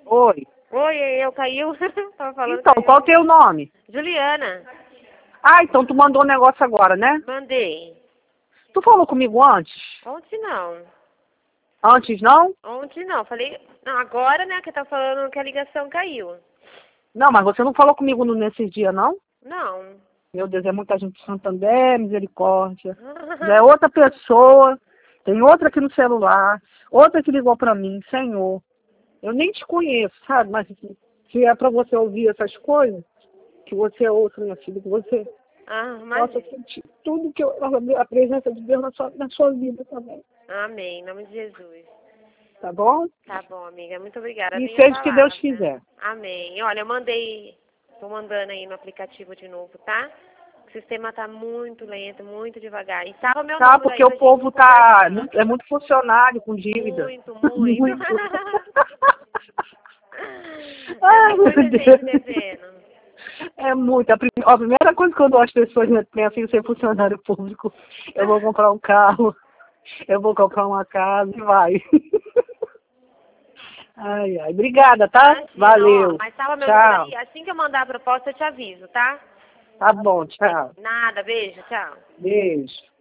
Oi. Oi, eu caiu. Tava falando Então, caiu. qual é o teu nome? Juliana, Ah, então tu mandou um negócio agora, né? mandei. Tu falou comigo antes? Ontem não. Antes não? Ontem não. Falei. Não, agora, né, que tá falando que a ligação caiu. Não, mas você não falou comigo nesses dias, não? Não. Meu Deus, é muita gente de Santander, misericórdia. Já é outra pessoa, tem outra aqui no celular, outra que ligou pra mim, Senhor. Eu nem te conheço, sabe? Mas se é pra você ouvir essas coisas, que você ouça, minha filha, que você possa Imagina. sentir tudo que a presença de Deus na sua vida também. Amém. Em nome de Jesus. Tá bom? Tá bom, amiga. Muito obrigada. E Minha seja o que Deus palavra. quiser. Amém. Olha, eu mandei. Tô mandando aí no aplicativo de novo, tá? O sistema tá muito lento, muito devagar. E tava meu Tá, número aí porque pra o gente povo tá. conversar. É muito funcionário com dívida. Muito, muito. Muito. É Ai, meu muita Deus. gente devendo. É muito. A primeira coisa que eu dou às pessoas pensam em ser funcionário público, eu vou comprar um carro, eu vou comprar uma casa e vai. Ai, ai. Obrigada, tá? Imagina, ó, Valeu. mas tava meu número Tchau. aí. Assim que eu mandar a proposta, eu te aviso, tá? Tá bom, tchau. Nada, beijo, tchau. Beijo.